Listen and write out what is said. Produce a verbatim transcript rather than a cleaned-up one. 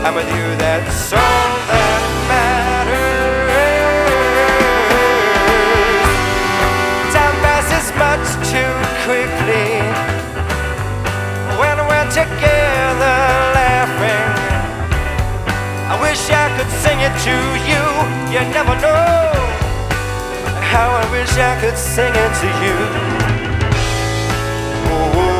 I'm with you, that's all that matters. Time passes much too quickly when we're together laughing. I wish I could sing it to you. You never know how I wish I could sing it to you. Oh,